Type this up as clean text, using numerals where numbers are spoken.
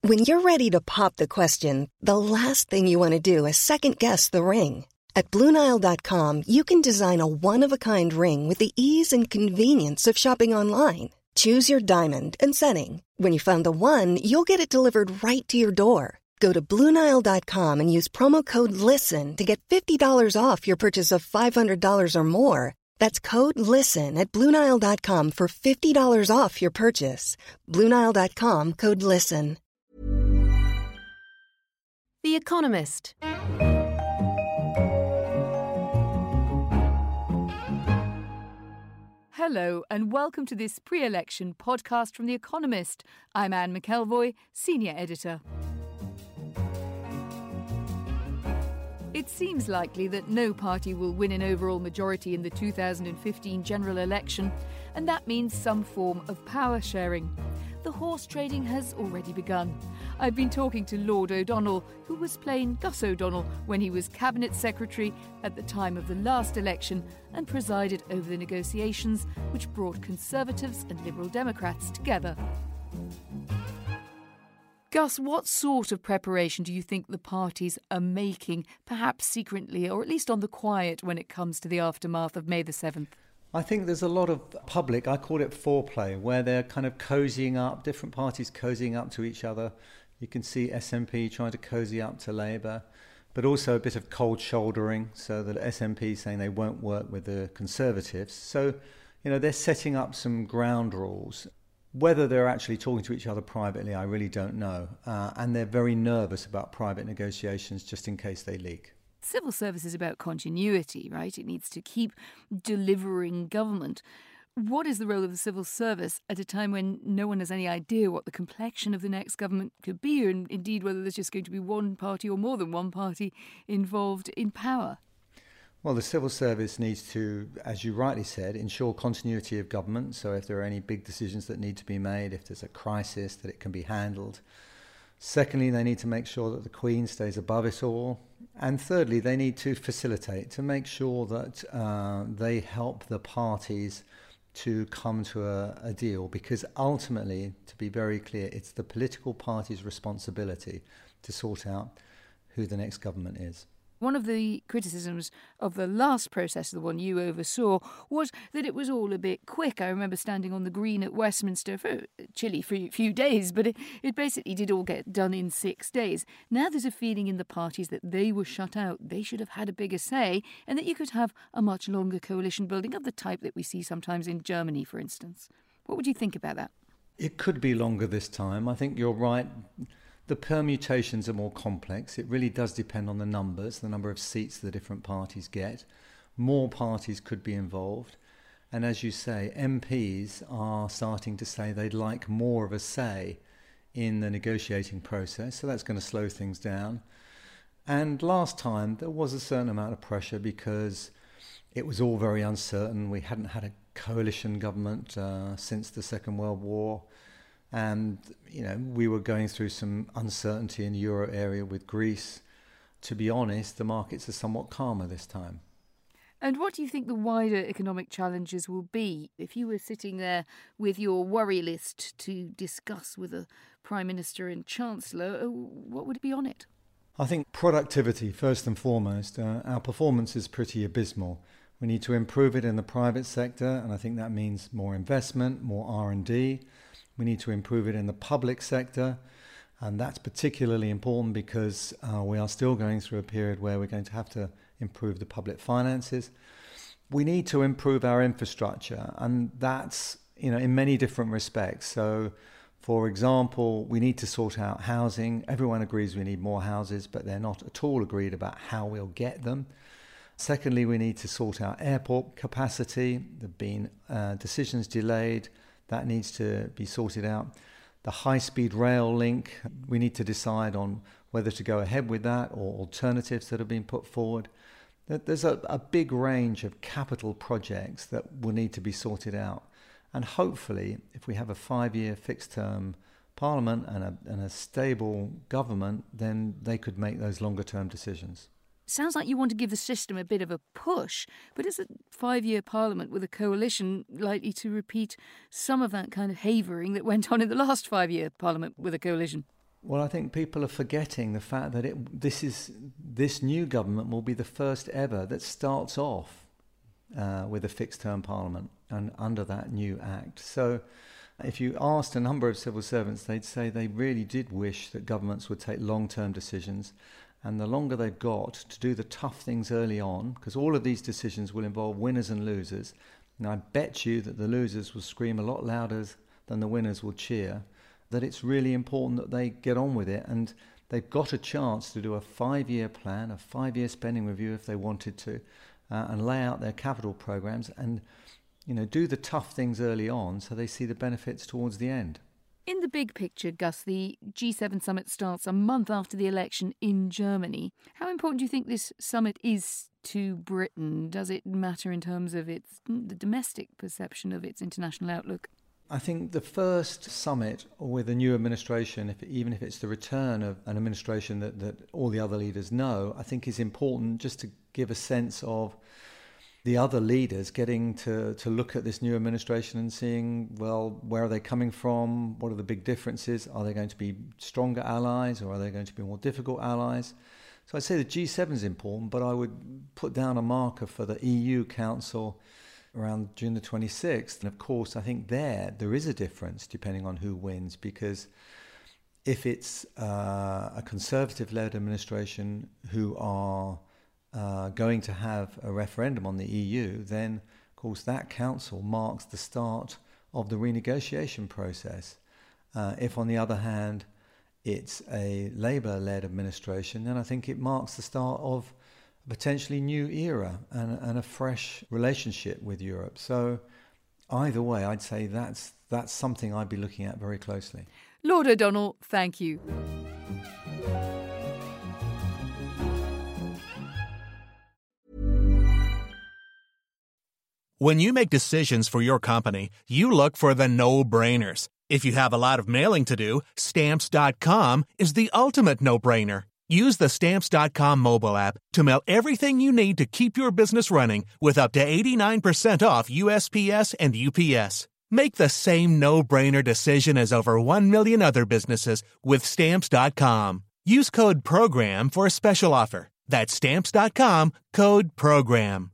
When you're ready to pop the question, the last thing you want to do is second-guess the ring. At BlueNile.com, you can design a one-of-a-kind ring with the ease and convenience of shopping online. Choose your diamond and setting. When you find the one, you'll get it delivered right to your door. Go to BlueNile.com and use promo code LISTEN to get $50 off your purchase of $500 or more. That's code LISTEN at BlueNile.com for $50 off your purchase. BlueNile.com, code LISTEN. The Economist. Hello and welcome to this pre-election podcast from The Economist. I'm Anne McElvoy, Senior Editor. It seems likely that no party will win an overall majority in the 2015 general election, and that means some form of power sharing. The horse trading has already begun. I've been talking to Lord O'Donnell, who was plain Gus O'Donnell when he was Cabinet Secretary at the time of the last election and presided over the negotiations which brought Conservatives and Liberal Democrats together. Gus, what sort of preparation do you think the parties are making, perhaps secretly or at least on the quiet, when it comes to the aftermath of May the 7th? I think there's a lot of public, I call it foreplay, where they're kind of cozying up, different parties cozying up to each other. You can see SNP trying to cozy up to Labour, but also a bit of cold shouldering, so that SNP saying they won't work with the Conservatives. So, they're setting up some ground rules. Whether they're actually talking to each other privately, I really don't know. And they're very nervous about private negotiations just in case they leak. Civil service is about continuity, right? It needs to keep delivering government. What is the role of the civil service at a time when no one has any idea what the complexion of the next government could be, and indeed whether there's just going to be one party or more than one party involved in power? Well, the civil service needs to, as you rightly said, ensure continuity of government. So if there are any big decisions that need to be made, if there's a crisis, that it can be handled. Secondly, they need to make sure that the Queen stays above it all. And thirdly, they need to facilitate, to make sure that they help the parties to come to a deal. Because ultimately, to be very clear, it's the political party's responsibility to sort out who the next government is. One of the criticisms of the last process, the one you oversaw, was that it was all a bit quick. I remember standing on the green at Westminster for a chilly few days, but it basically did all get done in 6 days. Now there's a feeling in the parties that they were shut out, they should have had a bigger say, and that you could have a much longer coalition building of the type that we see sometimes in Germany, for instance. What would you think about that? It could be longer this time. I think you're right. The permutations are more complex. It really does depend on the numbers, the number of seats the different parties get. More parties could be involved. And as you say, MPs are starting to say they'd like more of a say in the negotiating process. So that's going to slow things down. And last time there was a certain amount of pressure because it was all very uncertain. We hadn't had a coalition government since the Second World War. And, we were going through some uncertainty in the euro area with Greece. To be honest, the markets are somewhat calmer this time. And what do you think the wider economic challenges will be? If you were sitting there with your worry list to discuss with a Prime Minister and Chancellor, what would be on it? I think productivity, first and foremost. Our performance is pretty abysmal. We need to improve it in the private sector, and I think that means more investment, more R&D. We need to improve it in the public sector, and that's particularly important because we are still going through a period where we're going to have to improve the public finances. We need to improve our infrastructure, and that's, in many different respects. So, for example, we need to sort out housing. Everyone agrees we need more houses, but they're not at all agreed about how we'll get them. Secondly, we need to sort out airport capacity. There have been decisions delayed. That needs to be sorted out. The high-speed rail link, we need to decide on whether to go ahead with that or alternatives that have been put forward. There's a big range of capital projects that will need to be sorted out. And hopefully, if we have a 5-year fixed-term parliament and a stable government, then they could make those longer-term decisions. Sounds like you want to give the system a bit of a push, but is a 5-year parliament with a coalition likely to repeat some of that kind of havering that went on in the last 5-year parliament with a coalition? Well, I think people are forgetting the fact that this new government will be the first ever that starts off with a fixed-term parliament and under that new act. So if you asked a number of civil servants, they'd say they really did wish that governments would take long-term decisions, and the longer they've got to do the tough things early on, because all of these decisions will involve winners and losers, and I bet you that the losers will scream a lot louder than the winners will cheer, that it's really important that they get on with it, and they've got a chance to do a 5-year plan, a 5-year spending review if they wanted to, and lay out their capital programs and do the tough things early on so they see the benefits towards the end. In the big picture, Gus, the G7 summit starts a month after the election in Germany. How important do you think this summit is to Britain? Does it matter in terms of the domestic perception of its international outlook? I think the first summit with a new administration, even if it's the return of an administration that all the other leaders know, I think is important just to give a sense of the other leaders getting to look at this new administration and seeing, well, where are they coming from? What are the big differences? Are they going to be stronger allies or are they going to be more difficult allies? So I'd say the G7 is important, but I would put down a marker for the EU Council around June the 26th. And of course, I think there is a difference depending on who wins, because if it's a Conservative-led administration who are going to have a referendum on the EU, then of course that council marks the start of the renegotiation process. If on the other hand it's a Labour-led administration, then I think it marks the start of a potentially new era and a fresh relationship with Europe. So either way, I'd say that's something I'd be looking at very closely. Lord O'Donnell, thank you. When you make decisions for your company, you look for the no-brainers. If you have a lot of mailing to do, Stamps.com is the ultimate no-brainer. Use the Stamps.com mobile app to mail everything you need to keep your business running with up to 89% off USPS and UPS. Make the same no-brainer decision as over 1 million other businesses with Stamps.com. Use code PROGRAM for a special offer. That's Stamps.com, code PROGRAM.